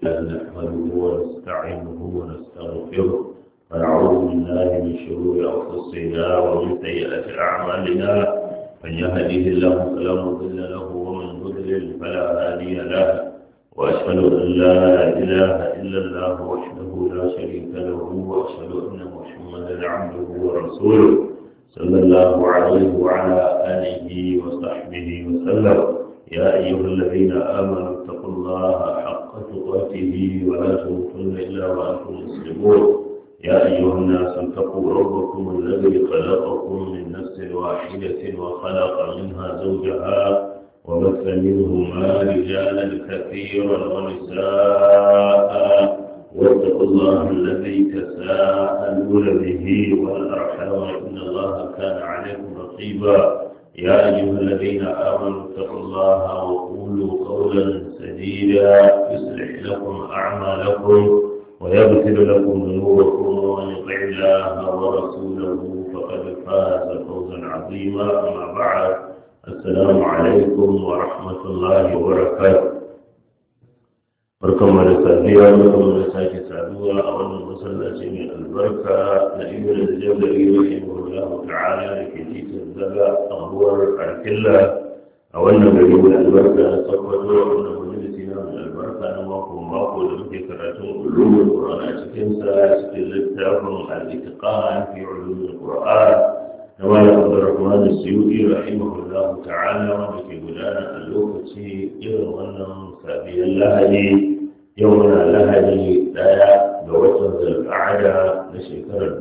نحمده ونستعينه ونستغفره ونعوذ بالله من شرور أنفسنا ومن سيئات أعمالنا من يهده الله فلا مضل له ومن يضلل فلا هادي له وأشهد أن لا إله إلا الله وحده لا شريك له وأشهد أن محمدا عبده ورسوله صلى الله عليه وعلى آله وصحبه وسلم. يا أيها الذين آمنوا اتقوا الله حق تقاته ولا تموتن إلا وأنتم مسلمون. يا أيها الناس اتقوا ربكم الذي خلقكم من نفس واحدة وخلق منها زوجها وبث منهما رجالا كثيرا ونساء واتقوا الله الذي تساءلون به والأرحام إن الله كان عليكم رقيبا. يا أيها الذين آمنوا اتقوا الله وقولوا قولا سديدا يصلح لكم أعمالكم ويغفر لكم ذنوبكم ومن يطع الله ورسوله فقد فاز فوزا عظيما. أما بعد، السلام عليكم ورحمة الله وبركاته. barkanmu da safiya barkanmu da sake saduwa a wannan masallaci mai albarka na ibn al-jawzari rahimahullahu ta'ala da ke titin zaga anguwar arkilla a wannan gari mai albarka na Sokoto, wannan majalisi na mai albarka na mako da muke karatun ulumul Qur'an a cikin sa cikin littafin al-Itqan fi ulumul Qur'an na Malam Abdurrahman As-Suyuti rahimahullahu ta'ala wanda ke gudana a lokaci irin wannan safiyar Lahadi. Yau muna Lahadi 1 ga watan Zulqa'ada na shekarar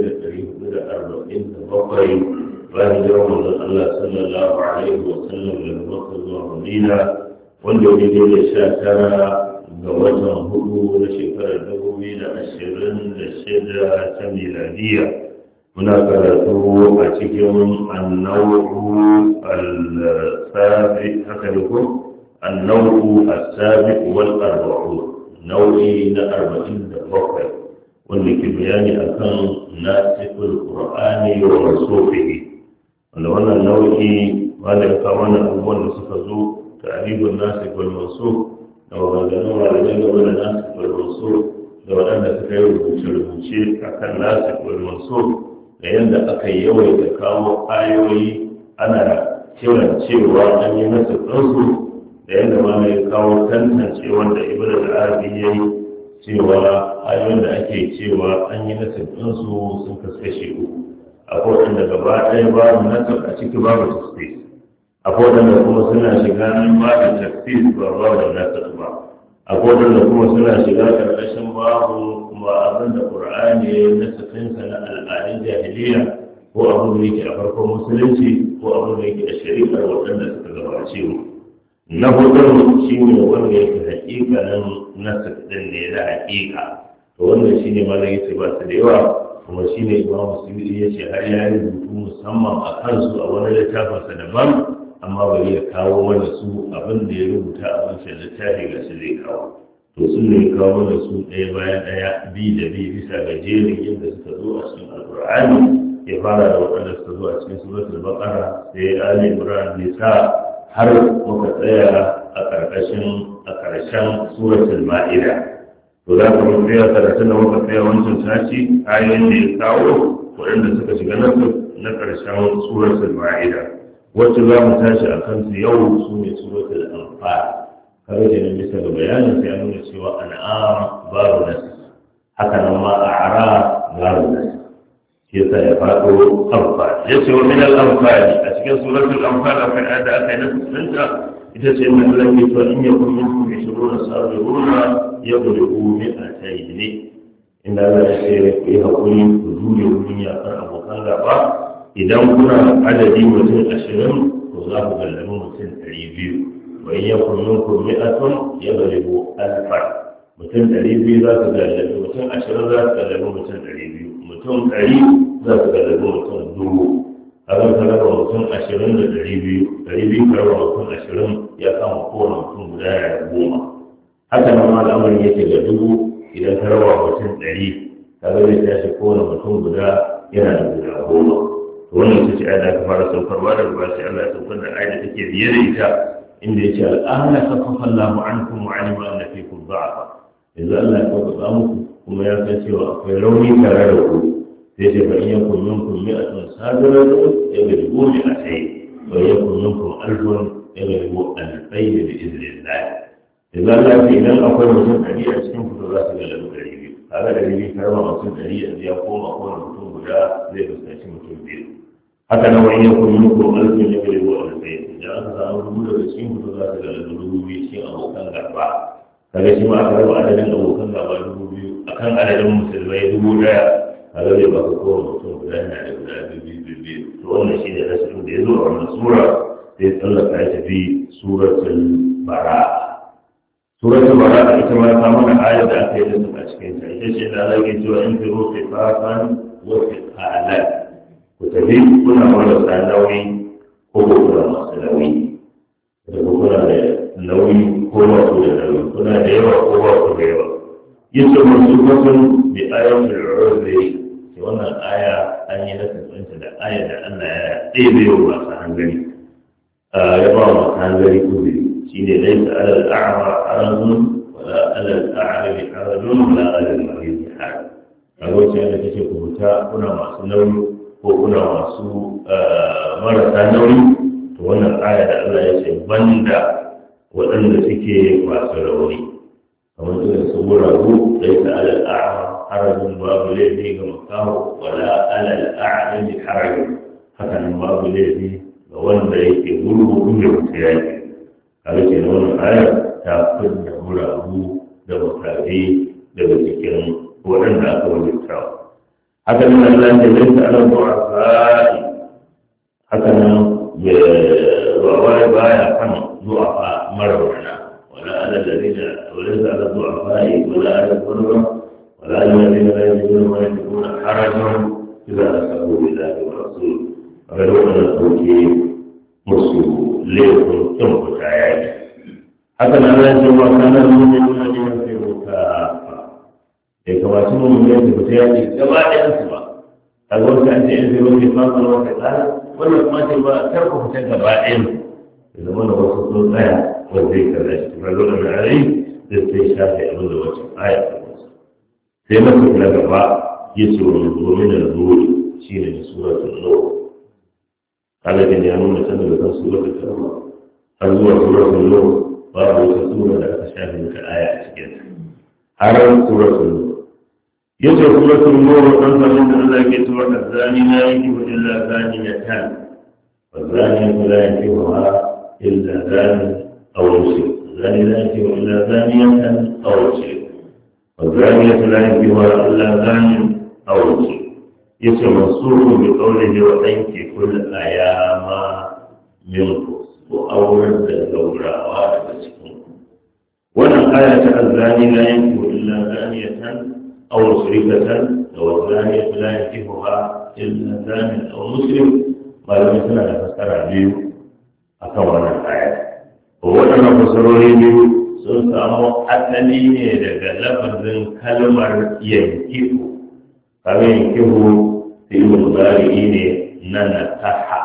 1447 bayan hijirar manzon Allah sallallahu alaihi wa sallam daga Makka zuwa Madina, wanda ya daidai da 19 ga watan 4 na shekarar 2026 ta miladiya. Muna karatu a cikin annaw'u al-sabi haka ne ko النوع السابع والأربعون نوعي ل47 wanda ke bayani akan nasikul qur'ani wa mansufihi, wanda wannan nau'i wanda ya kawo wannan abubuwan da suka zo ta'ribun nasikul mansuf da maganganun malamai game da nasikul mansuf da waɗanda suka yi rubuce-rubuce akan nasikul mansuf da yadda aka yawaita kawo ayoyi ana kiran cewa an yi nasikunsu da yadda ma mai kawo tantance wanda ibn al-arabi ya yi cewa ayoyin da ake cewa an yi nasibinsu sun kaskashe uku. Akwai waɗanda gaba ɗaya babu nasib a ciki babu tafsir, akwai waɗanda kuma suna shiga nan babu tafsir ba babu nasib ba, akwai waɗanda kuma suna shiga ƙarƙashin babu kuma abin da ƙur'ani ya yi nasibinsa na al'adun jahiliya ko abin da yake a farkon musulunci ko abin da yake a shari'ar waɗanda suka gabace mu. Na hudun shi ne wanda yake hakikanin nasir ɗin ne na hakika, to wannan shi ne malam yace ba su da yawa, kuma shi ne imamu suyuti ya ce har ya yi rubutu musamman a kansu a wani littafinsa daban, amma bari ya kawo mana su abin da ya rubuta a wancan littafi ga shi zai kawo. To sun ne kawo mana su ɗaya bayan ɗaya bi da bi bisa ga jerin yadda suka zo a cikin alƙur'ani. Ya fara da waɗanda suka zo a cikin suratul baqara, sai ali imran, nisa, har muka tsaya a ƙarshen suratul ma'ida. To za ka mun tsaya karatun da muka tsaya wancan sashi ayoyin da ya kawo waɗanda suka shiga na ƙarshen suratul ma'ida. Wacce za mu tashi a kansu yau su ne suratul anfal. Kare da nan bisa ga bayanin sai an nuna cewa an'am babu nasi, haka nan ma a'raf babu nasi. Shi yasa ya faɗo anfal. Ya ce wa min al-anfal a cikin suratul anfal akwai ayat da aka yi na sunanta ita ce mai Allah ke cewa in yakun minkum 20 sabiruna yaghlibu mi'atayn. Inda Allah ya ce ku yi hakuri ku jure wurin yakar abokan gaba, idan kuna adadi mutum 20 to za ku gallabi mutum 200. Wa in yakun minkum mi'atun yaghlibu alfan. Mutum 200 za su gallabi mutum 20 za su gallabi mutum 200. Mutum 100 za su gallabi mutum 1000. Abin ka raba mutum 20 da 200 ka raba mutum 20 ya kama kowane mutum guda ya 10. Haka nan ma al'amarin yake ga 1000 idan ka raba mutum 100 ka ga zai tashi kowane mutum guda yana da guda 10. To wannan ita ce ayat da aka fara saukarwa daga ba sai Allah ya saukar da ayat da take biye da ita inda yace al'ana khaffafa Allahu ankum wa alima anna fikum da'afa. yanzu Allah ya sauƙaƙa muku kuma ya san cewa akwai rauni tare da ku sai ce fa in yakun minkum mi'atun sabiratun yaghlibu mi'atayn wa yakun minkum alfun yaghlibu alfayn bi idhnillah. yanzu Allah ya ce idan akwai mutum 100 a cikin ku za su galabu 200 kaga 200 karama mutum 100 yanzu ya koma kowane mutum guda zai fuskanci mutum biyu. haka nan wani yakun minkum alfun yaghlibu alfayn idan aka samu dubu daga cikin ku za su galabu 2000 cikin abokan gaba. kaga shi ma aka raba adadin abokan gaba 2000 akan adadin musulmai 1000 kaga zai baka kowane mutum guda yana da guda biyu. to wannan shi ne rasulun da ya zo a wannan sura sai tsallaka ya tafi suratul bara. suratul bara ita ma ta mana ayar da aka yi da su a cikin ta ita ce da Allah ke cewa in firu fifafan wa fiqalan ku tafi kuna marasa nauyi ko kuna masu nauyi da kuna da nauyi ko ba ku da nauyi kuna da yawa ko ba ku da yawa yace masu mutum bi ayatul urzi ke wannan aya an yi nasabinta da aya da Allah ya ɗebe wa masu hanzari ya ba masu hanzari uzuri shine laysa alal a'ma harajun wala alal a'raj harajun wala alal marid haraj kaga wacce da take ku huta kuna masu nauyi ko kuna masu marasa nauyi to wannan aya da Allah ya ce banda waɗanda suke masu rauni kamar irin su guragu laysa alal a'ma harajun babu laifi ga makaho wala alal a'raj harajun haka nan babu laifi ga wanda yake gurgu da mutu yaki kaga ke da wannan aya ta fidda guragu da makafi daga cikin waɗanda aka wajibta. haka nan Allah ya laysa alal du'afa haka nan baya kan du'afa marwana wala alal ladina وليس على الضعفاء ولا على الغربى ولا على الذين لا يجدون ما يجدون حرجا إذا أسألوا بالله والرسول فقالوا أن التوكيل مسلم ليكن تنقل عياده حتى لا يجب كان المؤمنون لينفروا كافة كما سموا من يجب تياتي كما ينسوا أقول كأنت ينفروا كفاقا وكذا ولا ما تبقى تركوا فتنة إذا ما نوصلوا الآية والذكر يستفادون من عليه sai shafi abin da wacce aya ta kusa sai masu na gaba ya ce wa domin da zuri shi ne da suratun nur halin ya nuna can daga kan suratun karma har zuwa suratun nur babu wata sura da aka shafi maka aya a cikin har suratun nur ya ce suratun nur an samu da Allah ke cewa da zani na yanki wa illa zani ya tan wa zani ya kula yanki wa illa zani a wani الزاني لا ينكح إلا زانية أو مشرك والزانية لا ينكحها إلا زان أو مشرك يسمى منصوص بقوله وتنكحوا الأيام منكم وأورد الزوجة وأولادكم wannan aya ta azzani la yankihu illa zaniyatan aw mushrikatan wa zaniyatu la yankihuha illa zanin aw mushrik malamai suna da fassara biyu akan wannan aya. Waɗannan fassarori biyu sun samu asali ne daga lafazin kalmar yankihu. Kamar yankihu sai mudari ne na nakaha.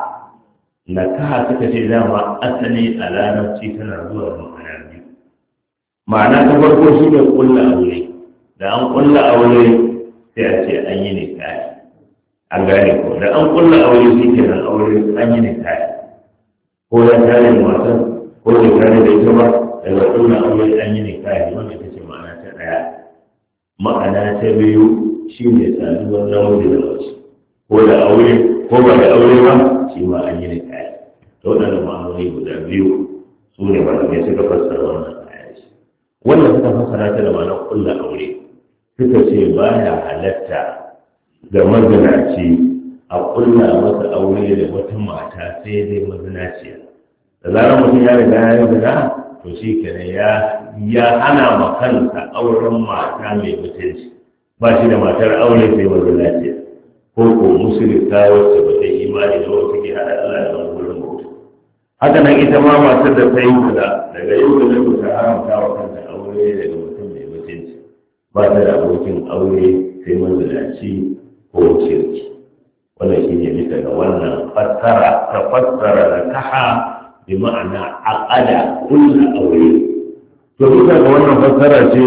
Nakaha suka ce dama asali a larabci tana zuwa ma'ana biyu. Ma'ana ta farko shi ne kulla aure. Da an kulla aure sai a ce an yi nikahi. An gane ko da an kulla aure shi kenan aure an yi nikahi. Ko da tare da matan ko da tare da ita ba daga kulla aure an yi nikahi wanda ta ce ma'ana ta ɗaya. Ma'ana ta biyu shi ne saduwar namiji da mace. Ko da aure ko ba da aure ba shi ma an yi nikahi. Da waɗannan ma'anoni guda biyu su ne malamai suka fassara wannan aya ce. Wannan suka fassara ta da ma'anar kulla aure suka ce ba ya halatta ga mazinaci a kulla masa aure da wata mata sai dai mazinaciya. Da zarar mutum ya riga ya yi zina to shi kenan ya hana ma kansa auren mata mai mutunci ba shi da matar aure sai mazinaciya ko ko musulunta wacce ba ta imani da wacce ke hada Allah da wani wurin bauta. Haka nan ita ma matar da ta yi guda daga yau da zai ta haramta wa kanta aure daga mutum mai mutunci ba ta da abokin aure sai mazinaci ko shirki. Wannan shi ne bisa ga wannan fassara ta fassara da kaha bi ma'ana aqada kullu aure. To bisa ga wannan fassara ce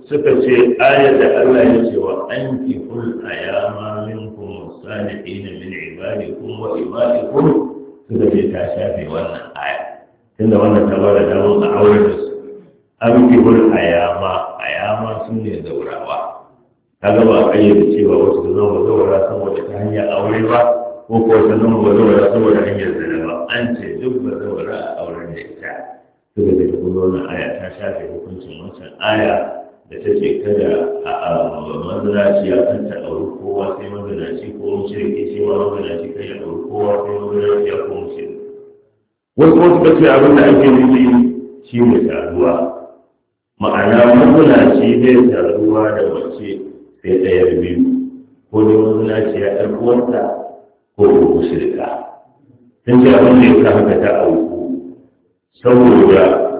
suka ce ayar da Allah ya ce wa ankihul ayama minkum salihin min ibadikum wa imanikum suka ce ta shafe wannan aya tunda wannan ta bada damar a aure da su ankihul ayama sun ne zaurawa kaga ba a kayyade cewa wasu ta zama zaura saboda ta hanyar aure ba ko ko ta zama zaura saboda hanyar zina ba an ce duk ba zaura a auren da ita suka ce ta kuma wannan aya ta shafe hukuncin wancan aya da ta ce kada a mazinaci ya kanta auri kowa sai mazinaci ko mushriki sai ma mazinaci kai ya auri kowa sai mazinaci ya ko mushriki wasu suka ce abin da ake nufi shi ne taruwa ma'ana mazinaci zai taruwa da mace sai ɗayar biyu ko dai mazinaci ya ɗan uwarta ko mushrika sun ce abin da ya sa haka ta auku saboda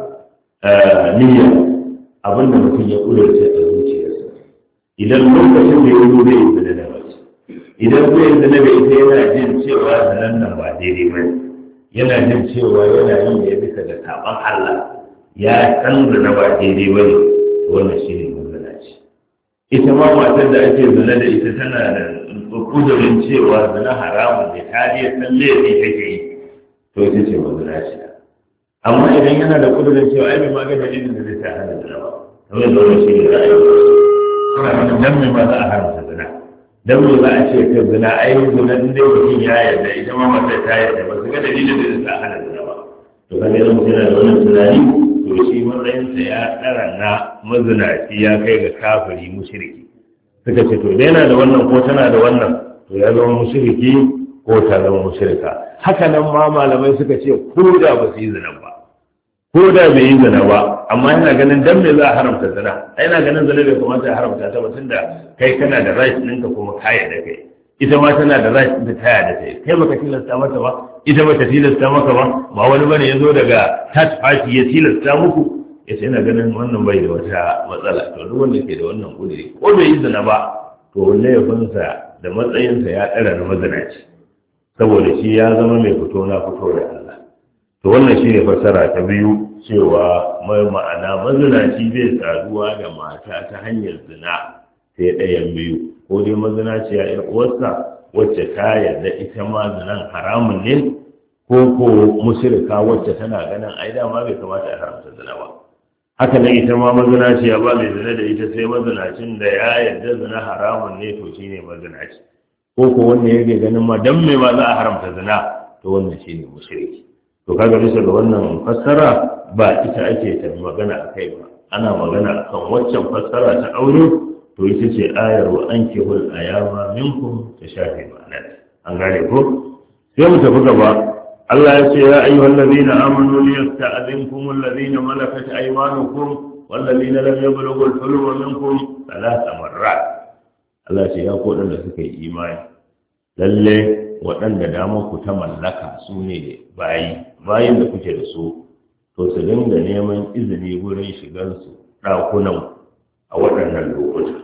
niyya abin da mutum ya ƙudurce a zuciyarsa idan lokacin da ya zo zai yi zane da mace idan zai yi zane da ita yana jin cewa zanen nan ba daidai ba yana jin cewa yana yi ne bisa da saɓon Allah ya san zane ba daidai ba ne wannan shi ne mazana ce ita ma matar da ake zane da ita tana da ƙudurin cewa zane haramun da kariyar san laifi take yi to ita ce mazana ce amma idan yana da ƙudurin cewa ai bai ma ga dalilin da zai sa hana zina ba kamar da wani shi ne ra'ayi kuma dan mai ma za a haramta zina dan mai za a ce ka zina ai zina din dai mutum ya yarda ita ma mata ta yarda ba su ga dalilin da zai sa hana zina ba to kaga idan mutum yana da wannan tunani to shi matsayinsa ya ɗara na mazinaci ya kai ga kafiri mushriki suka ce to idan yana da wannan ko tana da wannan to ya zama mushriki ko ta zama mushrika haka nan ma malamai suka ce ko da ba su yi zina ba ko da bai yi zina ba amma yana ganin dan me za a haramta zina yana ganin zina bai kamata ya haramta ta ba tunda kai kana da right ɗinka kuma kaya da kai ita ma tana da right da taya da kai kai baka tilasta mata ba ita ba ta tilasta maka ba wani bane ya zo daga third party ya tilasta muku ya ce yana ganin wannan bai da wata matsala to duk wanda ke da wannan kudiri ko bai yi zina ba to laifinsa da matsayinsa ya ɗara na mazinaci saboda shi ya zama mai fito na fito da Allah to wannan shine fassara ta biyu cewa mai ma'ana mazinaci zai saduwa da mata ta hanyar zina sai ɗayan biyu ko dai mazinaciya ƴar uwarsa wacce ta yarda ita ma zinan haramun ne ko mushrika wacce tana ganin ai dama bai kamata a haramta zina ba haka nan ita ma mazinaciya ba mai zina da ita sai mazinacin da ya yarda zina haramun ne to shine mazinaci ko wanda yake ganin ma dan me ma za a haramta zina to wannan shine mushriki to kaga bisa ga wannan fassara ba ita ake ta magana akai ba ana magana akan waccan fassara ta aure to ita ce ayar wa ankihul ayama minkum ta shafe ma'anar an gane ko sai mu tafi gaba Allah ya ce ya ayyuhal ladina amanu liyasta'zinkum alladhina malakat aymanukum wal ladina lam yablughul huluma minkum thalatha marrat Allah ce ya ko da suka yi imani lalle waɗanda damar ku ta mallaka su ne bayin da kuke da su to su dinga neman izini wurin shigansu ɗakunan a waɗannan lokuta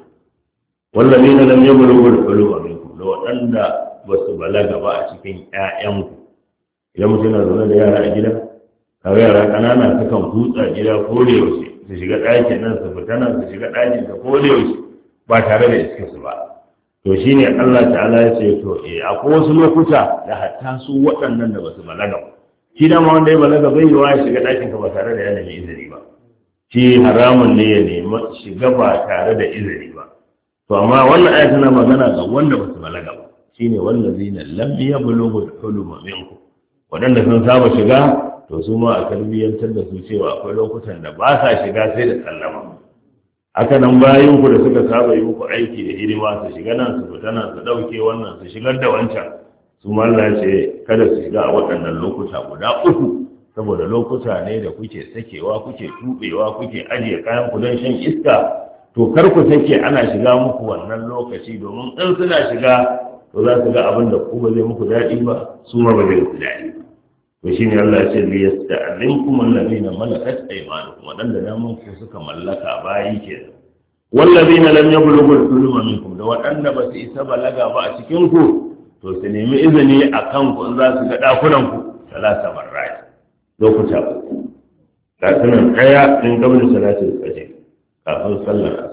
wallahi na lam yablughul huluma minkum da waɗanda ba su balaga ba a cikin ƴaƴanku idan mutum yana zaune da yara a gida kawai yara ƙanana sukan hutsa gida ko da yaushe su shiga ɗakin nan su fita nan su shiga ɗakin ta ko da yaushe ba tare da iskinsu ba to shi ne Allah ta'ala ya ce to akwai wasu lokuta da hatta su waɗannan da ba su balaga ba shi dama wanda ya balaga bai yiwa ya shiga ɗakin ka ba tare da ya nemi izini ba shi haramun ne ya nemi shiga ba tare da izini ba to amma wannan aya tana magana ga wanda ba su balaga ba shine wallazina lam yablughu al-huluma minkum waɗanda sun saba shiga to su ma a tarbiyyantar da su cewa akwai lokutan da ba sa shiga sai da sallama haka nan bayan ku da suka saba yi muku aiki da hidima su shiga nan su fita nan su dauke wannan su shigar da wancan su ma Allah ce kada su shiga a waɗannan lokuta guda uku saboda lokuta ne da kuke sakewa kuke tubewa kuke ajiye kayan ku don shan iska to kar ku sake ana shiga muku wannan lokaci domin in suna shiga to za su ga abin da ku ba zai muku daɗi ba su ma ba zai muku daɗi ba to shine Allah ya ce li yasta'linkum alladhina malakat aymanukum wadanda namun ku suka mallaka bayi kenan wallazina lam yablughul huluma minkum da wadanda ba su isa balaga ba a cikin ku to su nemi izini akan ku in za su ga dakunan ku salasa marrat lokuta uku kafin daya in gabin salatul fajr kafin sallar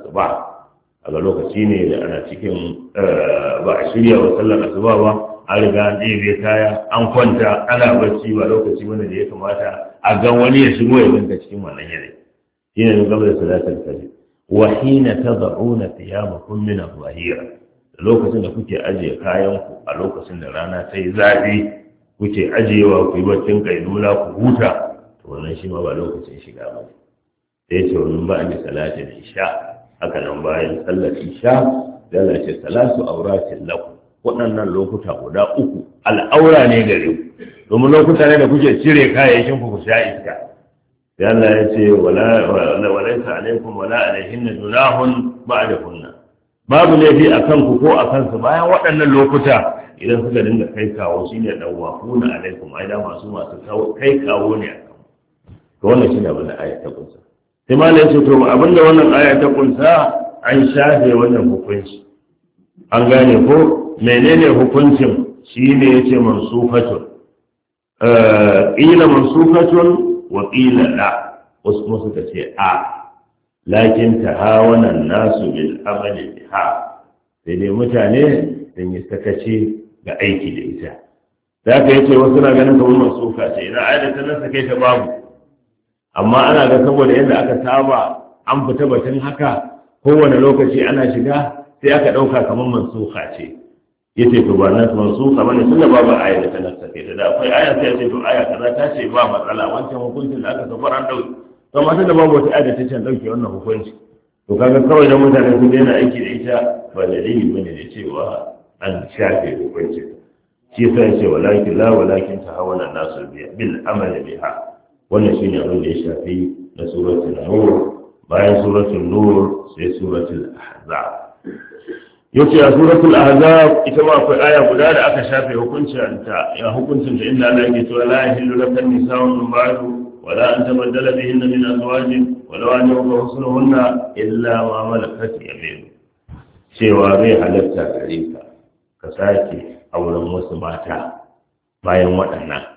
asuba a ga lokaci ne da ana cikin ba a shirya wa sallar asuba ba, an riga an ɗebe kaya an kwanta ana bacci, ba lokaci wanda da ya kamata a ga wani ya shigo ya ganka cikin wannan yanayi. shine ne gaba da salatul fajr. Wa hina tad'una thiyamakum min adh-dhahira, lokacin da kuke ajiye kayan ku a lokacin da rana ta yi zafi, kuke ajiyewa ku yi baccin kailula ku huta, to wannan shi ma ba lokacin shiga ba ne. Sai ce wannan ba ni salatul isha, haka nan bayan sallar isha da Allah ce salatu auratin lakum, waɗannan lokuta guda uku al'aura ne gare ku, domin lokuta ne da kuke cire kayayyakin ku sha iska. sai Allah ya ce walaisa alaikum wala alaihinna junahun ba'dahunna, babu laifi akan ku ko akan su bayan waɗannan lokuta idan suka dinga kai kawo shine dawafuna alaikum, ai da masu kai kawo ne akan to wannan shine abin da aya ta kunsa. sai malai ya ce to abinda wannan aya ta kunsa an shafe wannan hukunci, an gane ko menene hukuncin shine yace mansufatun qila mansufatun waƙila la, wasu kuma suka ce a lakin ta hawanan nasu bil amali biha, sai dai mutane sun yi sakaci ga aiki da ita. da aka yace wasu na ganin kamar mansuka ce, idan ayat ta nasa kai ta babu, amma ana ga saboda yadda aka saba an fita batun haka kowane lokaci ana shiga, sai aka ɗauka kamar mansuka ce. yace to ba nan mansuka bane, tunda babu aya da ta nasa kai da akwai aya sai yace to aya kaza ta ce ba matsala, wancan hukuncin da aka safar an dauki, to amma tunda babu wata aya da ta ce an dauke wannan hukunci, to kaga kawai da mutane sun daina aiki da ita ba dalili bane da cewa an shafe hukunci. shi yasa yace walakin tahawana nasu bil amal biha, wannan shine abin da ya shafi na suratul nur. bayan suratul nur sai suratul ahzab. yace a suratul ahzab ita ma akwai aya guda da aka shafe hukuncinta inda Allah yake cewa la yahillu lakan nisa'un min ba'du wala an tabaddala bihinna min azwajin wala an yuqa husnuhunna illa ma malakat yamin, cewa bai halatta gare ka sake auren wasu mata bayan waɗannan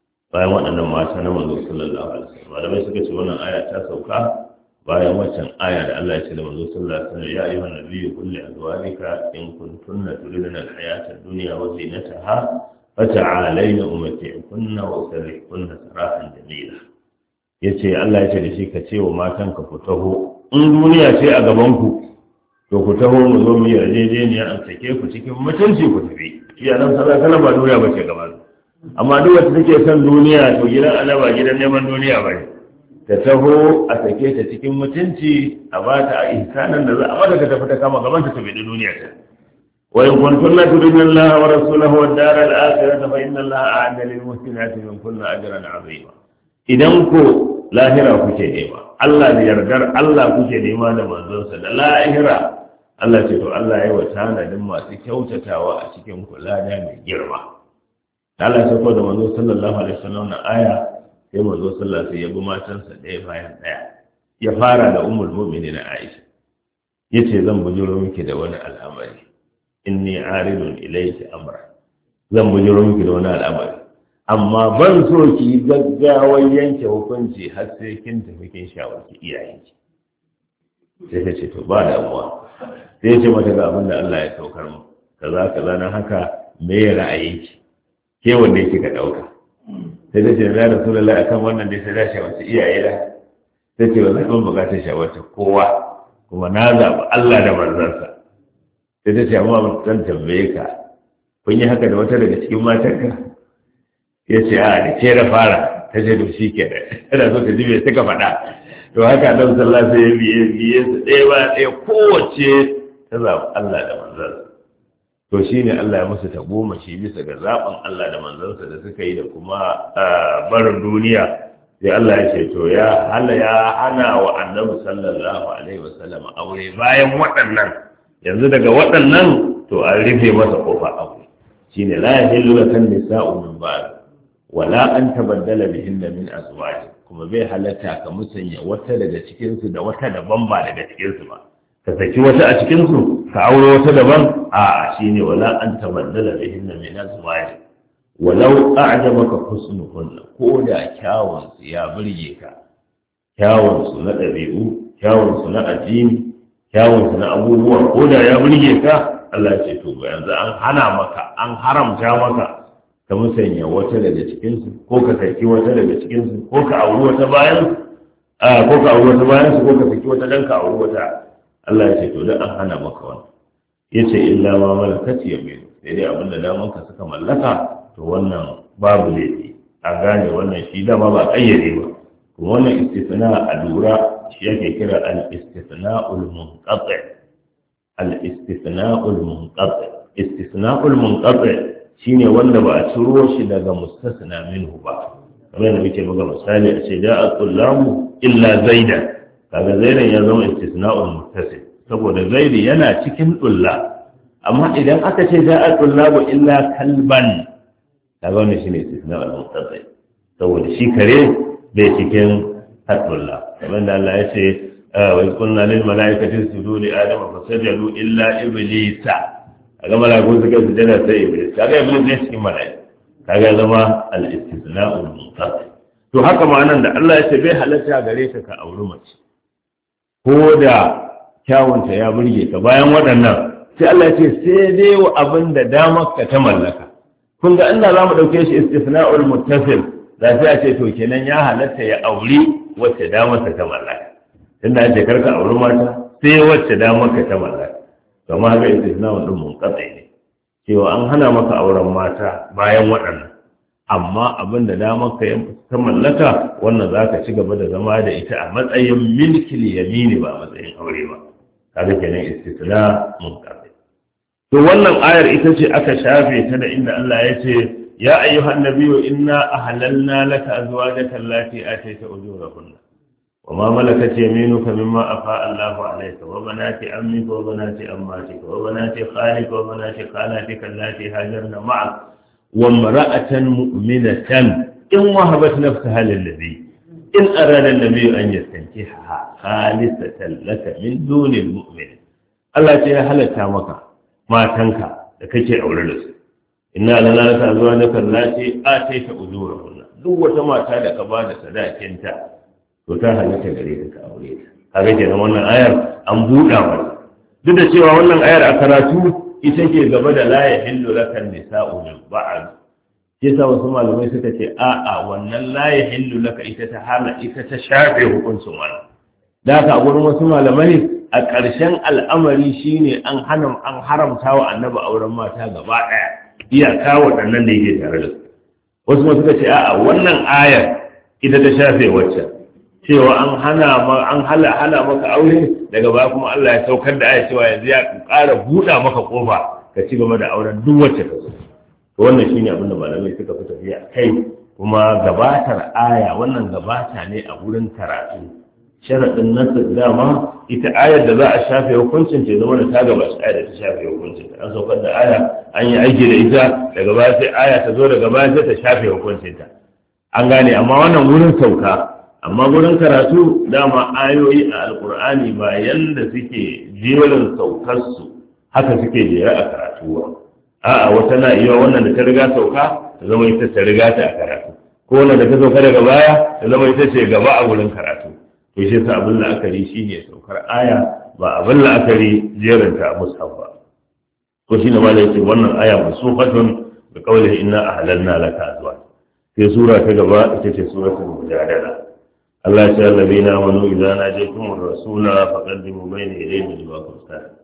mata na manzo sallallahu alaihi wasallam. malamai suka ce wannan aya ta sauka bayan waccan aya da Allah ya ce da manzo sallallahu alaihi wasallam, ya ayyuhan nabiyyu qul li azwajika in kuntunna turidna al-hayata ad-dunya wa zinataha fata'alayna umatti'kunna wa usarrihkunna sarahan jamila. yace Allah ya ce da shi ka ce wa matanka ku taho, in duniya ce a gaban ku to ku taho mu zo mu yarjejeniya an sake ku cikin mutunci ku tafi. iyalan sallallahu ba duniya bace gaban, amma duk wacce take son duniya to gidan annaba gidan neman duniya bane. ta taho a sake ta cikin mutunci, a ba ta a ihsanan da za a mata ka tafi ta kama gaban ta tafi da duniya ta. wa in kuntunna turidna Allah wa rasulahu wad dar al akhirah fa inna Allah a'adda lil muhsinati minkunna ajran 'azima. idan ko lahira kuke nema, Allah da yardar Allah kuke nema da manzonsa da lahira, Allah ce to Allah ya yi wa tanadin masu kyautatawa a cikin kula da mai girma. Allah ya sako da manzo sallallahu alaihi wasallam na aya, sai manzo sallallahu alaihi ya bi matansa ɗaya bayan ɗaya. ya fara da ummul mu'minin Aisha, yace zan bujuro miki da wani al'amari, inni aridun ilayki amra, zan bujuro miki da wani al'amari, amma ban so ki gaggawar yanke hukunci har sai kin tafi kin shawarci iyayenki. sai ta ce to ba damuwa, sai ya ce mata ga abin da Allah ya saukar mu kaza na haka me ra'ayinki, ke wanda yake ka dauka. sai ta ce ya Rasulullahi akan wannan dai sai da shawarci iyaye da. sai ce wallahi ban bukatar shawarci kowa, kuma na zaɓi Allah da manzansa. sai ta ce amma zan tambaye ka, kun yi haka da wata daga cikin matanka? ya ce a da ke da fara. ta ce to shi ke da, tana so ta ji me suka faɗa. to haka Annabi sallallahu alaihi wasallam ya biye su ɗaya ba ɗaya, kowace ta zaɓi Allah da manzansa. to shine Allah ya musu tagomashi bisa ga zaɓin Allah da manzansa da suka yi da kuma barin duniya. sai Allah ya ce to ya hana wa Annabi sallallahu alaihi wasallam aure bayan waɗannan. yanzu daga waɗannan to an rufe masa kofa aure. shine la yahillu lakan nisa'u min ba'd wala an tabaddala bihinna min azwaj, kuma bai halatta ka musanya wata daga cikin su da wata daban ba daga cikin su ba. ka saki wata a cikin su ka aure wata daban, a shine wala an tabaddala bihinna min azwaj walau a'jabaka husnuhunna, ko da kyawun su ya burge ka, kyawun su na dabi'u, kyawun su na addini, kyawunsa na abubuwa ko da ya burge ka Allah ce to ba yanzu an hana maka an haramta maka ka musanya wata daga cikinsu ko ka saki wata daga cikinsu ko ka auri wata bayan ko ka auri wata bayan su ko ka saki wata dan ka auri wata Allah ya ce to dan an hana maka wannan yace illa ma malakat yamin sai dai abinda daman ka suka mallaka to wannan babu laifi a gane wannan shi dama ba kayyade ba kuma wannan istisna a lura shi yake kira al-istisna'ul munqati al-istisna'ul munqati istisna'ul munqati shine wanda ba a ciro shi daga mustasna minhu ba kamar da muke buga misali a ce ja'a tullamu illa zaidan kaga zaidan ya zama istisna'ul muttasil saboda zaidi yana cikin tulla amma idan aka ce ja'a tullabu illa kalban kaga wannan shine istisna'ul muttasil saboda shi kare bai cikin tulla kamar da Allah ya ce wa qulna lil mala'ikati isjudu li adama fasajadu illa iblisa kaga malaiku suka sujada sai iblis kaga iblis ne cikin malaiku kaga zama al-istisna'ul munqati to haka ma nan da Allah ya ce bai halatta gare ka ka auri mace ko da kyawunta ya burge ka bayan waɗannan sai Allah ya ce sai dai wa abin da damar ka ta mallaka kun ga inda zamu dauke shi istisna'ul muttasil da sai a ce to kenan ya halatta ya auri wacce damar ta mallaka tunda ya ce karka auri mata sai wacce damar ka ta mallaka kamar haka istisna'un din munqati ne cewa an hana maka auren mata bayan waɗannan amma abin da damar ka ta mallaka wannan zaka ci gaba da zama da ita a matsayin milkil yamini ba a matsayin aure ba kaga kenan istisna munqati to wannan ayar ita ce aka shafe ta da inda Allah ya ce ya ayyuhan nabiyyu inna ahlalna laka azwajaka allati atayta ujurahunna وما ملكت يمينك مما أفاء الله عليك وبنات أمك وبنات أماتك وبنات خالك وبنات خالاتك اللاتي هاجرن معك وامرأة مؤمنة إن وهبت نفسها للنبي إن أراد النبي أن يستنكحها خالصة لك من دون المؤمن الله تعالى هل تامك ما تنكى لكي أولدس إنا لنا لك أزواجك اللاتي آتيت أجورهن دوة ما تالك بعد صداك انت to ta halatta gare ka aure ta kaga kenan wannan ayar an buɗa mata duk da cewa wannan ayar a karatu ita ke gaba da la yahillu lakan nisa'u min ba'd yasa wasu malamai suka ce a'a wannan la yahillu laka ita ta shafe hukuncin wannan da haka a gurin wasu malamai a ƙarshen al'amari shine an haramta wa annabi auren mata gaba ɗaya iyaka waɗannan da yake tare da su wasu ma suka ce a'a wannan ayar ita ta shafe wacce cewa an hana maka aure daga baya kuma Allah ya saukar da aya cewa yanzu ya ƙara buɗa maka kofa ka ci gaba da auren duk wacce ka so to wannan shine abin da malamai suka fi tafiya kai kuma gabatar aya wannan gabata ne a wurin karatu sharadin nasu dama ita ayar da za a shafe hukuncin ce zama da ta gabata ayar da ta shafe hukuncin an saukar da aya an yi aiki da ita daga baya sai aya ta zo daga baya sai ta shafe hukuncin ta an gane amma wannan wurin sauka amma gurin karatu dama ayoyi a alkur'ani ba yanda suke jerin saukarsu haka suke jera a karatu ba a'a wata na iya wannan da ta riga sauka ta zama ita ta riga ta a karatu ko wannan da ta sauka daga baya ta zama ita ce gaba a gurin karatu to shi yasa abin la'akari shine saukar aya ba abin la'akari jerin ta mushaf ba to shine ma yake wannan aya masufatun bi qawlihi inna ahlalna laka azwaj sai sura ta gaba ita ce suratul mujadala Allah ya ce allazina amanu idza najaytum ar-rasula faqaddimu bayna yadayhi najwaakum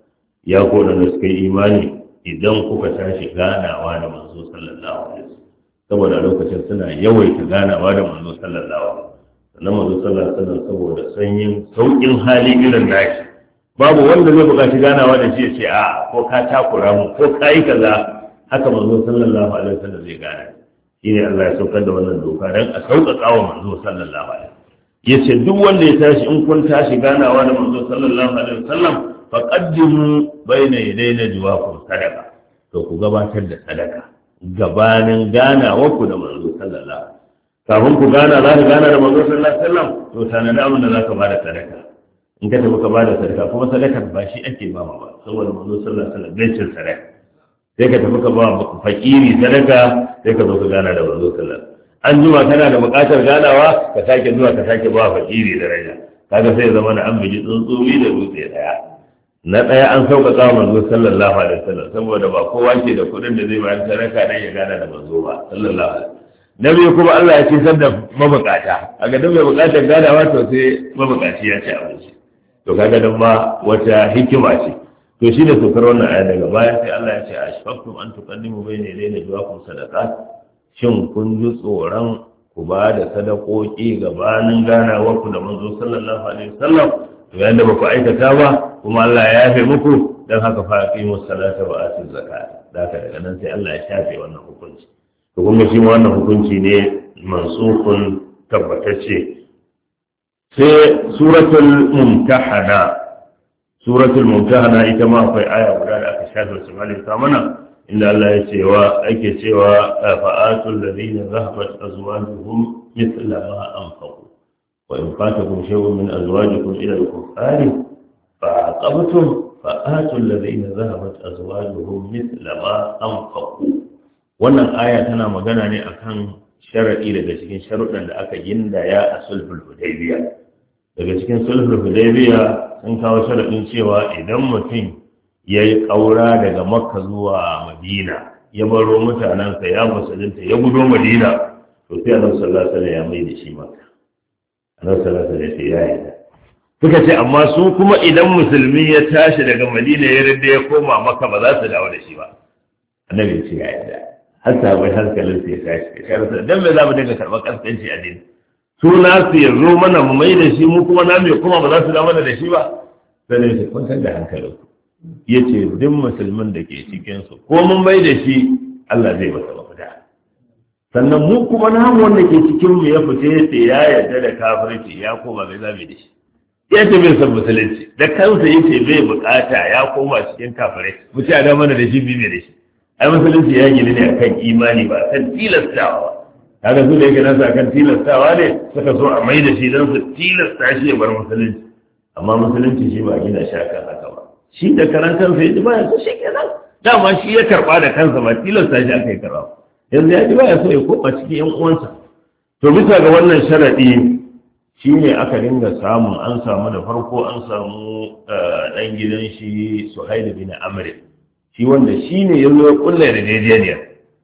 ya ko da suka yi imani idan kuka tashi ganawa da manzo sallallahu alaihi wasallam saboda lokacin suna yawaita ganawa da manzo sallallahu alaihi wasallam sannan manzo sallallahu alaihi wasallam saboda sanyin saukin hali irin nashi babu wanda zai buƙaci ganawa da shi ya ce a ko ka takura mu ko ka yi kaza haka manzo sallallahu alaihi wasallam zai gana shine Allah ya saukar da wannan doka dan a sauƙaƙa wa manzo sallallahu alaihi yace duk wanda ya tashi in kun tashi ganawa da manzo sallallahu alaihi wasallam faqaddimu bayna yaday najwaakum sadaqa to ku gabatar da sadaka gabanin ganawa ku da manzo sallallahu kafin ku gana za ka gana da manzo sallallahu alaihi wasallam to tanada abin da za ka bada sadaka in ka tafi ka bada sadaka kuma sadakar ba shi ake ba ba saboda manzo sallallahu alaihi wasallam bai cin sadaka sai ka tafi ka ba fakiri sadaka sai ka zo ka gana da manzo sallallahu alaihi wasallam an jima kana da buƙatar ganawa ka sake zuwa ka sake ba fakiri daraja kaga sai zama na an biji tsuntsumi da dutse daya na ɗaya an sauƙaƙa manzo sallallahu alaihi wasallam saboda ba kowa ke da kuɗin da zai bayar sadaka dan ya gana da manzo ba sallallahu alaihi. Na biyu kuma Allah ya ce sanda mabukata, a ga duk mai bukatar gadawa to sai mabukaci ya ci abinci. To kaga dan ma wata hikima ce. To shi ne sokar wannan aya daga baya sai Allah ya ce ashfaqtum an tuqaddimu bayna yadayni jawakum sadaqat. Shin kun ji tsoron ku ba da sadakoki gabanin ganawar ku da manzo sallallahu alaihi wasallam? To yayin da ba ku aikata ba kuma Allah ya yafe muku dan haka fa aqimus salata wa atuz zakat. Daga nan sai Allah ya shafe wannan hukunci. To kuma shi wannan hukunci ne mansukun tabbatacce. Sai suratul mumtahana ita ma akwai aya guda da aka shafe su malin mana inda Allah ya cewa ake cewa fa'atul ladina zahabat azwajuhum mithla ma anfaqu wa in fatakum shay'un min azwajikum ila al-kuffari fa'aqabtum fa'atul ladina zahabat azwajuhum mithla ma anfaqu. Wannan aya tana magana ne akan sharadi daga cikin sharuɗan da aka gindaya a sulhul hudaybiya. Daga cikin sulhul hudaybiya sun kawo sharadin cewa idan mutum ya yi ƙaura daga makka zuwa madina ya baro mutanensa ya musulunta ya gudo madina to sai annabi sallallahu alaihi wasallam ya mai da shi makka. Annabi sallallahu alaihi wasallam ya yarda. Suka ce amma su kuma idan musulmi ya tashi daga madina ya rida ya koma makka ba za su dawo da shi ba. Annabi ya ce ya yarda. Har sabai hankalin su ya tashi ya karasa dan me za mu dinga karɓar kaskanci a dini. Su nasu ya zo mana mu mai da shi mu kuma na mai kuma ba za su dawo mana da shi ba. Sai ne shi kwantar da hankalinku. Ya ce duk musulmin da ke cikinsu ko mun bai da shi Allah zai masa mafita. Sannan mu kuma namu wanda ke cikinmu ya fita ya ce ya yarda da kafirci ya koma bai zame da shi. Ya ce bai san musulunci da kansa ya ce bai bukata ya koma cikin kafirai mu ce a da mana da shi bi da shi. Ai musulunci ya gini ne akan imani ba kan tilastawa ba. Kaga su da yake nasa akan tilastawa ne suka so a mai da shi don su tilasta shi ya bar musulunci. Amma musulunci shi ba gina shi akan haka ba. Shi da karan kansa ya ji baya so shi kenan dama shi ya karba da kansa ba tilasta shi aka yi karba yanzu ya ji baya so ya koma cikin yan uwansa. To bisa ga wannan sharadi shine aka dinga samun an samu da farko an samu dan gidan shi Suhail bin Amr shi wanda shine yazo ya kulla yarjejeniya.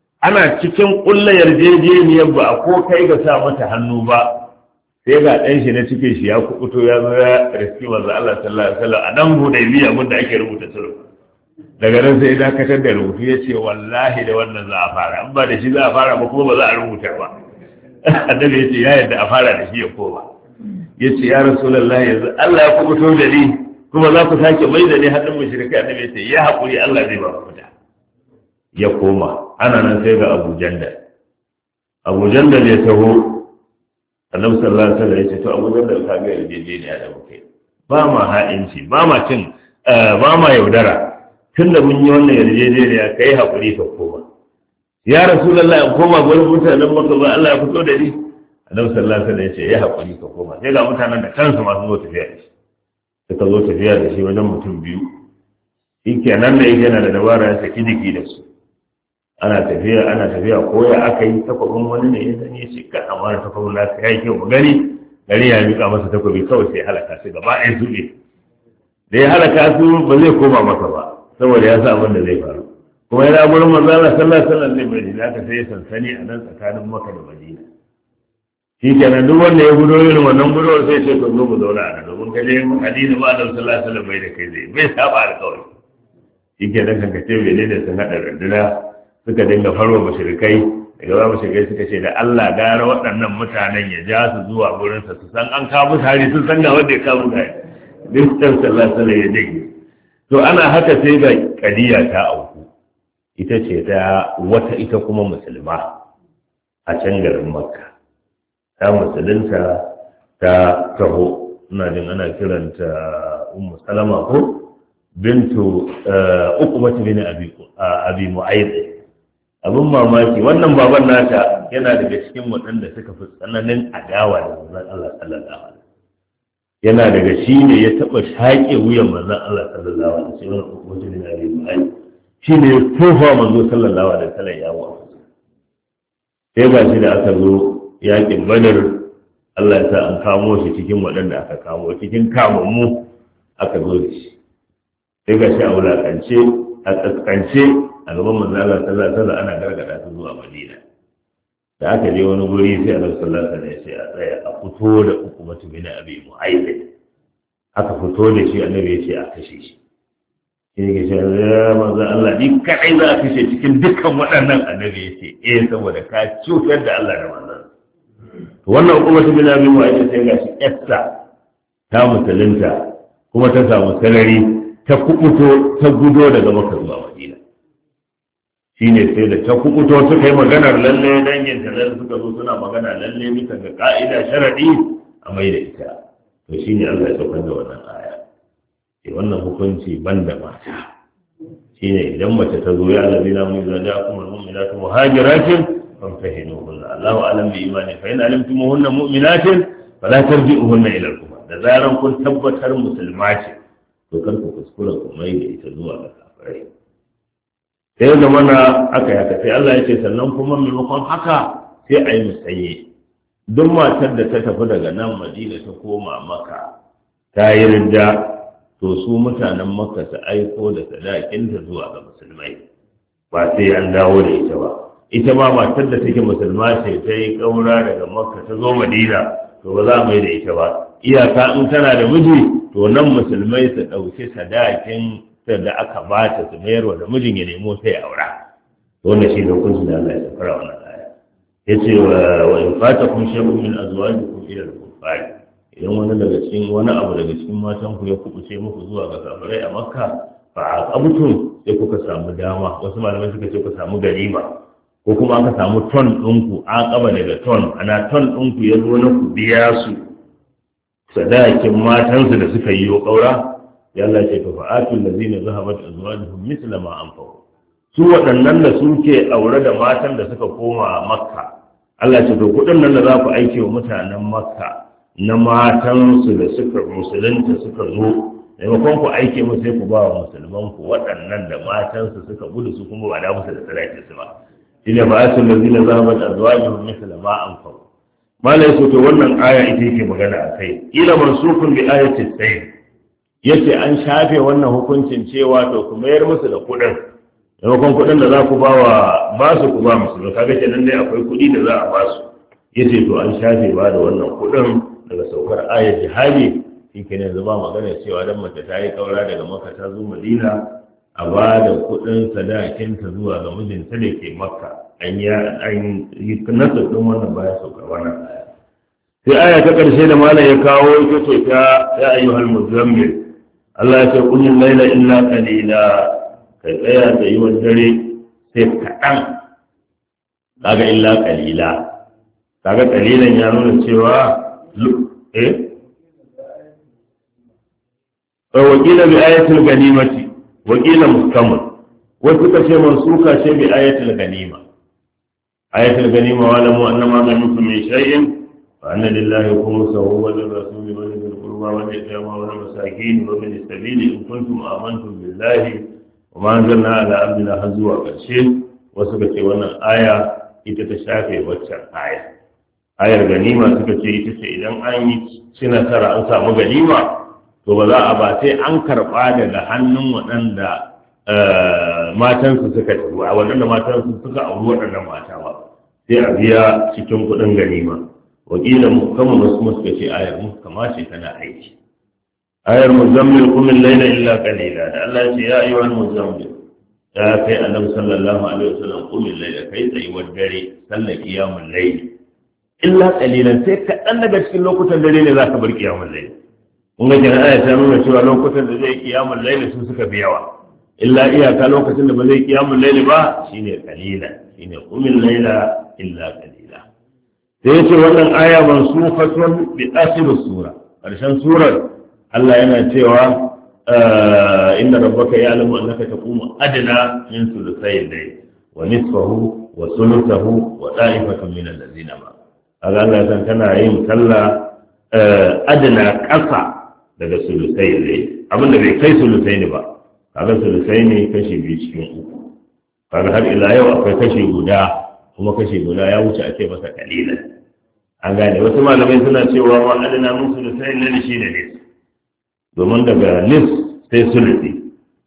Ana cikin kulla yarjejeniyar ba a ko kai ga sa mata hannu ba sai ga ɗan shi na cikin shi ya kubuto ya zo ya riski manzo Allah sallallahu alaihi wasallam a dan Hudaybiya mun da ake rubuta sulhu. Daga nan sai dakatar da rubutu ya ce wallahi da wannan za a fara in ba da shi za a fara ba kuma ba za a rubuta ba. Annabi ya ce ya yarda a fara da shi ya koma. Ya ce ya Rasulullahi yanzu Allah ya kubuto da ni kuma za ku sake mai da ni hadin mushrikai. Annabi ya ce ya haƙuri Allah zai ba ku da. Ya koma ana nan sai ga Abu Jandal. Abu Jandal ya taho Annabi sallallahu alaihi wasallam ya ce to Abu Jandal ka ga yarjejeniya da muke ba ma ha'inci ba ma yaudara tunda mun yi wannan yarjejeniya kai hakuri ka koma. Ya Rasulullahi in koma gurin mutanen Makka ba Allah ya fito da ni. Annabi sallallahu alaihi wasallam ya ce ya hakuri ka koma. Sai ga mutanen da kansu masu zo tafiya da shi suka zo tafiya da shi wajen mutum biyu. Shi kenan da yake yana da dabara ya saki jiki da su. Ana tafiya ko ya aka yi takwabin wani ne ya zane shi ka amma takwabin na ya yi kyau mu gani gari ya miƙa masa takwabi kawai sai halaka su gaba ɗaya zube. Da ya halaka su ba zai koma masa ba saboda ya sa abin da zai faru. Kuma yana gurin manzo Allah sallallahu alaihi wasallam zai bari da aka sai sansani a nan tsakanin Makka da Madina. Shi kenan duk wanda ya gudo irin wannan gudowar sai ce to zo mu zauna a nan domin kaje Madina ba da sallallahu alaihi wasallam bai da kai zai bai saba alƙawari. Shi kenan kan kace bai ne sun haɗa runduna suka dinga farwa mushrikai daga ba mushrikai suka ce da Allah gara waɗannan mutanen ya ja su zuwa gurinsa su san an kawo hari sun san ga wanda ya kawo hari dukkan sallallahu alaihi ya dage. To ana haka sai ga kadiya ta auku ita ce ta wata ita kuma musulma a can garin Makka ta musulunta ta taho ina jin ana kiranta Ummu Salama ko bintu Uqbah bin Abi Mu'ayth. Abin mamaki wannan baban nata yana daga cikin waɗanda suka fi tsananin adawa da manzon Allah sallallahu alaihi yana daga shi ne ya taɓa shaƙe wuyan manzon Allah sallallahu alaihi wasallam wajen da ya yi shi ne ya tofa manzo sallallahu alaihi wasallam ya wa sai ga shi da aka zo yaƙin Badar Allah ya sa an kamo shi cikin waɗanda aka kamo cikin kamammu aka zo da shi sai ga shi a wulakance a kaskance a gaban manzo Allah sallallahu alaihi wasallam ana gargada su zuwa Madina. Da aka je wani guri sai Annabi sallallahu alaihi wasallam ya ce a tsaya a fito da hukumatu bin Abi Mu'ayyid. Aka fito da shi Annabi ya ce a kashe shi. Shi ne ke cewa ya manzo Allah ni kadai za a kashe cikin dukkan waɗannan. Annabi ya ce saboda ka cutar da Allah da manzon. Wannan hukumatu bin Abi Mu'ayyid sai ga shi ƴarsa ta musulunta kuma ta samu sarari ta kubuto ta gudo daga Makka zuwa Madina. Shine sai da ta kubuto suka yi maganar lalle dangin ta lalle suka zo suna magana lalle bisa ga ka'ida sharadi a mai da ita. To shine Allah ya saukar da wannan aya. Sai wannan hukunci banda mata. Shine idan mace ta zo ya allazina mu'minatum mu'minatu muhajiratin famtahinuhunna. Allahu a'lam bi imani fa in alimtumuhunna mu'minatin fala tarji'uhunna ila al-kufar. Da zaran kun tabbatar musulma ce to kar ku kuskura ku mai da ita zuwa ga kafirai. Sai da mana aka yaka sai Allah ya ce sannan kuma maimakon haka sai a yi musaye. Duk matar da ta tafi daga nan Madina ta koma Makka ta yi ridda to su mutanen Makka su aiko da sadakinta zuwa ga musulmai ba sai an dawo da ita ba. Ita ma matar da take musulma ce ta yi kaura daga Makka ta zo Madina to ba za a mai da ita ba. Iyaka in tana da miji to nan musulmai su ɗauki sadakin da aka ba ta su mayarwa da mijin ya nemo sai ya aura. Wannan shi ne hukunci da Allah ya fara wannan aya. Yace wa in fatakum shay'un min azwajikum ila al-kuffar. Idan wani abu daga cikin matan ku ya kubuce muku zuwa ga kafirai a Makka fa aqabtum sai kuka samu dama. Wasu malamai suka ce ku samu ganima ko kuma aka samu ton ɗinku aqaba daga ton ana ton ɗinku ya zo na ku biya su sadakin matansu da suka yi wa ƙaura. Ya Allah ce fa fa'atul ladina zahabat azwajuhum mithla ma anfaqu. Su waɗannan da suke aure da matan da suka koma Makka, Allah ce to kuɗin nan da za ku aike wa mutanen Makka na matansu da suka musulunta suka zo, maimakon ku aike mu sai ku ba wa musulman ku waɗannan da matansu suka gudu su kuma ba da musu da sadaki su ba. Shine fa'atul ladina zahabat azwajuhum mithla ma anfaqu. Malai so to wannan aya ita yake magana akai. Ila mansukun bi ayati sayyid. Yace an shafe wannan hukuncin cewa to ku mayar musu da kuɗin maimakon kuɗin da za ku ba su ku ba musu kaga kenan dai akwai kuɗi da za a ba su. Yace to an shafe ba da wannan kuɗin daga saukar ayar jihadi shi kenan zama magana cewa dan mace ta yi kaura daga Makka ta zo Madina a ba da kuɗin sadakinta zuwa ga mijinta da ke Makka an yi nasa ɗin wannan baya saukar wannan aya. Sai aya ta ƙarshe da malam ya kawo ita ce ta ya ayyuhal muzammil. Allah ya ce kullum laila illa qalila kai tsaya da yi dare sai kaɗan kaga illa qalila kaga qalilan ya nuna cewa wakila bi ayatul ganimati wakila muhkamal wasu kace mansuka ce bi ayatul ganima. Ayatul ganima wa lamu annama ganimtum min shay'in fa anna lillahi khumsahu wa lirrasuli wa lidhil qurba wal yatama wal masakin wa min as-sabili in kuntum amantum billahi wa ma anzalna ala abdina hazwa karshe. Wasu kace wannan aya ita ta shafe waccan aya. Ayar ganima suka ce ita ce idan an yi ci nasara an samu ganima to ba za a ba sai an karɓa daga hannun waɗanda matansu suka tafi a waɗanda matansu suka auri waɗannan mata ba sai a biya cikin kuɗin ganima. Wakila kama wasu suka ce ayar kama ce tana aiki. Ayar muzammil kumin laila illa qalila da Allah ya ce ya ayyuhal muzammil ya kai annabi sallallahu alaihi wasallam kumin laila kai tsayuwar dare sallar qiyamul layl illa qalilan sai kaɗan daga cikin lokutan dare ne zaka bar qiyamul layl. Kun ga kenan aya ta nuna cewa lokutan da zai qiyamul layl su suka fi yawa. Illa iyaka lokacin da ba zai qiyamul layl ba shine qalilan shine qumil layla illa qalila. Sai yace wannan aya mansukhatun bi akhir sura. Karshen surar Allah yana cewa inna rabbaka ya'lamu annaka taqumu adna min thuluthay al-layl wa nisfahu wa thuluthahu wa ta'ifatun min allazina ma. Kaga Allah san kana yin sallah adna ƙasa daga sulusai ne abinda bai kai sulusai ne ba. Kaga sulusai ne kashi biyu cikin uku. Kaga har ila yau akwai kashi guda kuma kashi guda ya wuce a ce masa kalilan. An gane wasu malamai suna cewa ma adana mun sulusai ne shi ne nis domin daga nis sai sulusi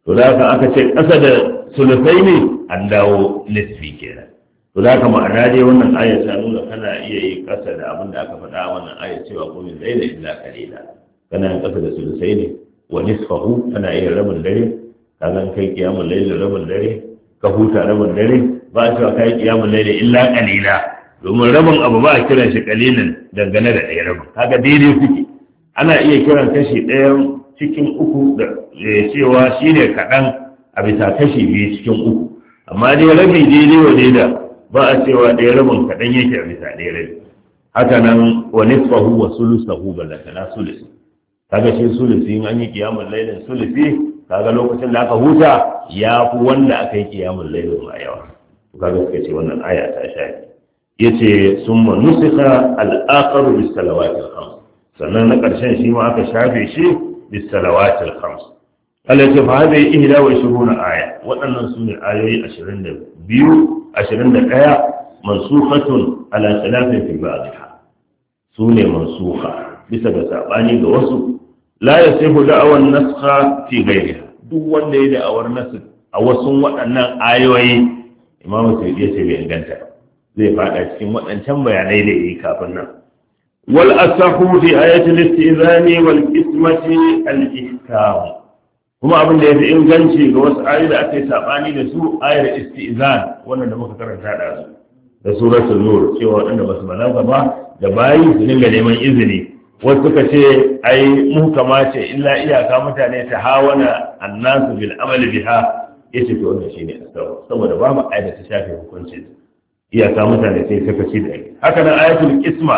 to da haka aka ce ƙasa da sulusai ne an dawo nisfi kenan. To da haka ma'ana dai wannan aya ta nuna kana iya yi ƙasa da abin da aka faɗa wannan aya cewa ko min laila illa qalila, kana yin ƙasa da sulusai ne wa nisfahu kana iya rabin dare, ka zan kai kiyamul laila rabin dare, ka huta rabin dare, ba a cewa kai kiyamul laila illa qalila, domin rabin abu ba a kiran shi qalilan dangane da ɗaya rabin, kaga daidai kuke. Ana iya kiran kashi ɗaya cikin uku da cewa shine kaɗan a bisa kashi biyu cikin uku, amma dai rabi daidai wa daida ba a cewa ɗaya rabin kaɗan yake a bisa ɗaya rabi. Haka nan wa nisfahu wa sulusahu ballatana sulusi, kaga shi sulusi in an yi kiyamul lailin sulusi, kaga lokacin da aka huta ya fi wanda aka yi kiyamul lailin ma yawa. Kaga suka ce wannan aya ta shafi. Yace summa nusikha al-akharu bis salawatil khams, sannan na ƙarshen shi ma aka shafe shi bis salawatil khams. Allah ya ce fa hadhihi 21 aya, waɗannan sune ayoyi 21 mansukhatun ala khilafin fi ba'dha, sune mansukha bisa ga sabani ga wasu. La yasihu da'awan naskha fi ghayriha, duk wanda ya da'awar naskh a wasu waɗannan ayoyi, Imam Sayyidi ya ce bai inganta, zai fada cikin waɗancan bayanai da yi kafin nan. Wal asahu fi ayatil istizani wal qismati al ihkam, kuma abin da yafi inganci ga wasu ayoyi da aka yi sabani da su ayar istizan wannan da muka karanta da su da suratul nur, cewa waɗanda basu balaga ba da bayi su dinga neman izini. Wasu suka ce ai muhkama ce illa iyaka mutane ta hawana annasu bil amali biha, yace to wannan shine asawa, saboda babu ayar da ta shafe hukuncin, iyaka mutane sai suka ci da haka nan ayatul qisma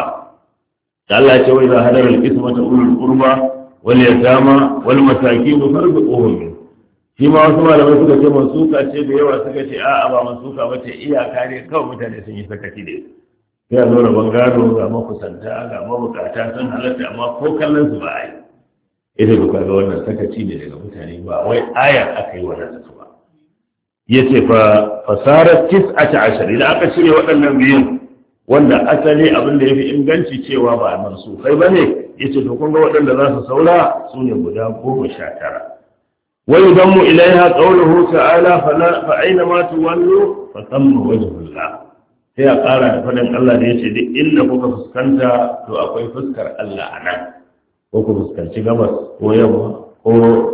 da Allah ya ce wa idza hadara al qismata ulul qurba wal yatama wal masakin farzuquhum. Shi ma wasu malamai suka ce mansuka ce da yawa, suka ce a'a ba mansuka ba ce, iyaka ne kawai mutane sun yi sakaci da ita. Sai a zo rabon gado ga makusanta ga mabukata sun halatta, amma ko kallon su ba a yi. Ita duka ga wannan sakaci ne daga mutane, ba wai ayar aka yi wannan su ba. Ya ce fasarar 19 idan aka cire waɗannan biyun wanda asali abin da ya fi inganci cewa ba mansufai ba ne, ya ce to kun ga waɗanda za su saura su ne guda 19. Wai don mu ilaiha ƙaunuhu ta'ala fa aina ma tuwallu fa tsamma wajhullah. Sai a ƙara da faɗin Allah da ya ce duk inda kuka fuskanta to akwai fuskar Allah a nan, ko ku fuskanci gabas ko yamma ko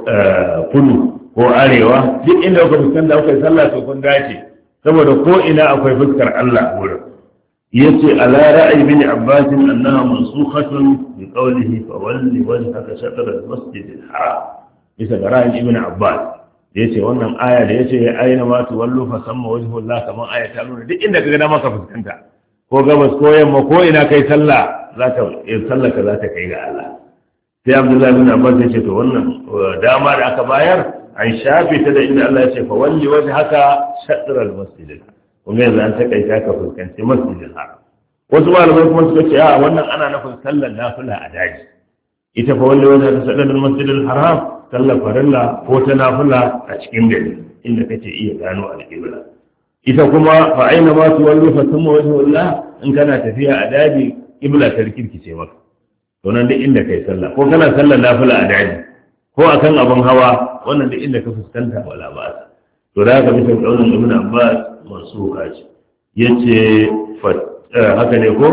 kudu ko arewa, duk inda kuka fuskanta akwai sallah to kun dace, saboda ko ina akwai fuskar Allah a wurin. Yace ala ra'ayi bin Abbas annaha mansukhatun bi qawlihi fa walli wajhaka shatr al-masjid al-haram. Bisa ga ra'ayin Ibn Abbas da yace wannan aya da yace aina ma tuwallu fa samma wajhullah, kaman aya ta nuna duk inda kaga dama ka fuskanta, ko gabas ko yamma ko ina kai sallah sallaka za ta kai ga Allah. Sai Abdullahi bin Abbas yace to wannan dama da aka bayar an shafe ta da inda Allah ya ce fa walli wajhaka shatr al-masjid, kuma yanzu an takaita ka fuskanci masjidil haram. Wasu malamai kuma suka ce a wannan ana nufin sallar nafila a daji, ita fa walli wajhaka shatr al-masjidil haram, sallar farilla ko ta nafila a cikin gari inda kake iya gano al-qibla. Ita kuma fa aina ma tuwallu fa thumma wajhullah, in kana tafiya a daji qibla ta rikirkice maka, to nan duk inda kai sallah, ko kana sallar nafila a daji ko akan abin hawa, wannan duk inda ka fuskanta wala ba. To da haka bisa kaunin Ibn Abbas mansuka ce. Yace haka ne ko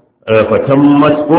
fatammat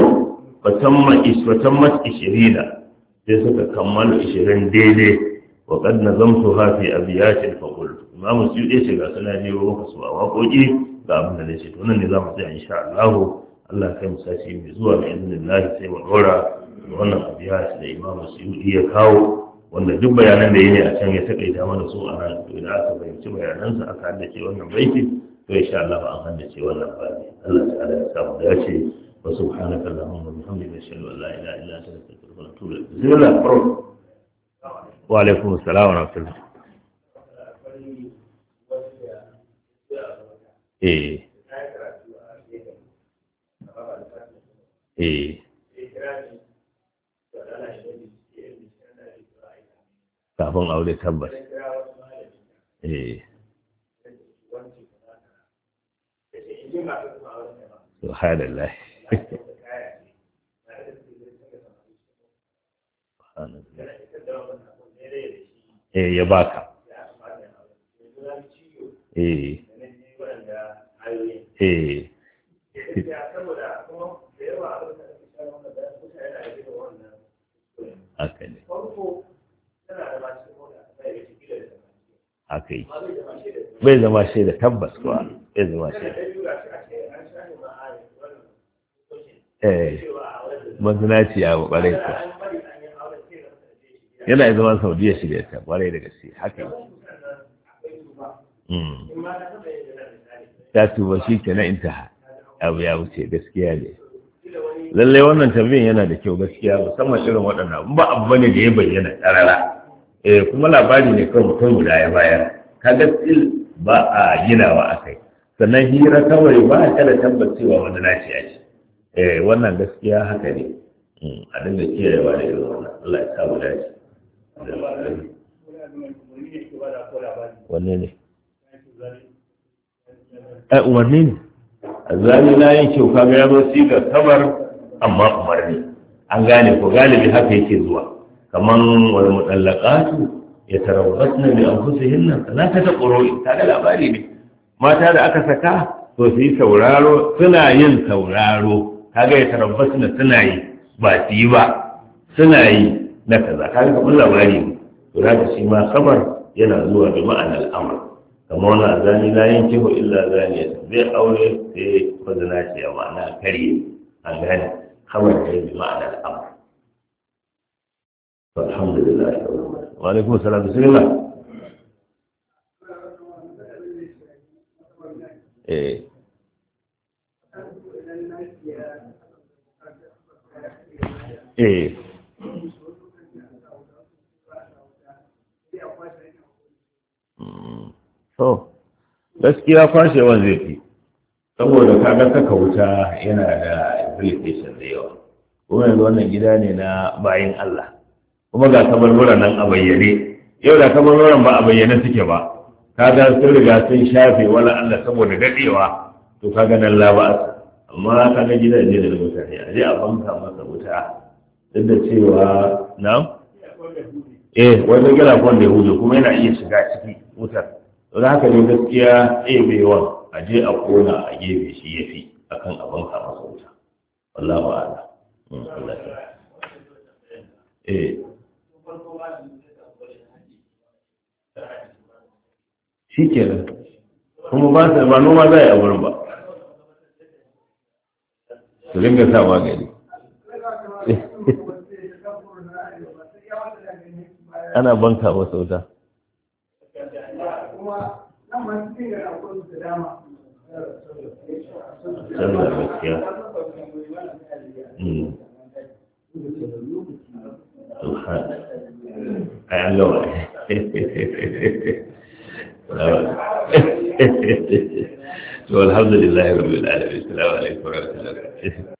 20, sai suka kammala 20 daidai. Wa qad nazamtuha fi abiyatin fa qult, Imam Suyuti ce ga sana ne maka su a waƙoƙi ga abin da nace. To nan ne zamu tsaya insha Allah. Allah kai mu sace mai zuwa bi idnillah sai mu dora wannan abiyat da Imam Suyuti ya kawo, wanda duk bayanan da yake a can ya takaita mana su a nan. To idan aka fahimci bayanansa aka haddace wannan baiti, to insha Allah an haddace wannan baiti. Allah ta'ala ya samu dace. Wa subhanaka allahumma wa bihamdika ashhadu an la ilaha illa anta astaghfiruka wa atubu ilayk. Bismillah. Wa alaikum assalam wa rahmatullah. Kafin aure tabbas. Subhanallah. ya baka haka ne haka yi bai zama shaida tabbas kuwa bai zama shaida mazinaci a ɓarai kuwa yana zama saudiya shi da ta ɓarai da gaske haka yi ta tuba shi ke na intaha abu ya wuce gaskiya ne lallai wannan tambayin yana da kyau gaskiya musamman irin waɗannan ba abu bane da ya bayyana ƙarara kuma labari ne kawai mutum guda ya bayar kaga still ba a ginawa a kai sannan hira kawai ba a kada tabbacewa wanda na ce a ce wannan gaskiya haka ne a dinga kiyayewa da irin wannan Allah ya sa mu dace wanne ne umarni ne zani na yin kyau kaga ya zo siga sabar amma umarni an gane ko galibi haka yake zuwa kaman wal mutallaqatu yatarabbasna bi anfusihinna thalathata qurun kaga labari ne mata da aka saka to su yi sauraro suna yin sauraro kaga yatarabbasna suna yi ba su yi ba suna yi na kaza kaga kamar labari ne to haka shi ma sabar yana zuwa da ma'anar amr kamar wannan zani la yankihu illa zaniya zai aure sai fadana ce ma'ana kare an gane kawai da bi ma'anar amr alhamdulillah wa alaikum assalam bismillah so gaskiya kwashewan zai fi saboda kaga saka wuta yana da implication da yawa kuma yanzu wannan gida ne na bayin Allah kuma ga kabarburan nan a bayyane yau da kabarburan ba a bayyane suke ba kaga sun riga sun shafe wala Allah saboda dadewa to kaga nan laba'as amma kaga gidaje da mutane a je a banka masa wuta duk da cewa na wanda gira kwan da hudu kuma yana iya shiga ciki wutar don haka ne gaskiya bewan a je a kona a gefe shi ya fi a kan abin kama sa wuta wallahu ala shi ke nan kuma ba noma za a yi a wurin ba su ringa sa magani ana banka masa wuta canza gaskiya an gawa to alhamdulillah rabbil alamin assalamu alaikum wa rahmatullahi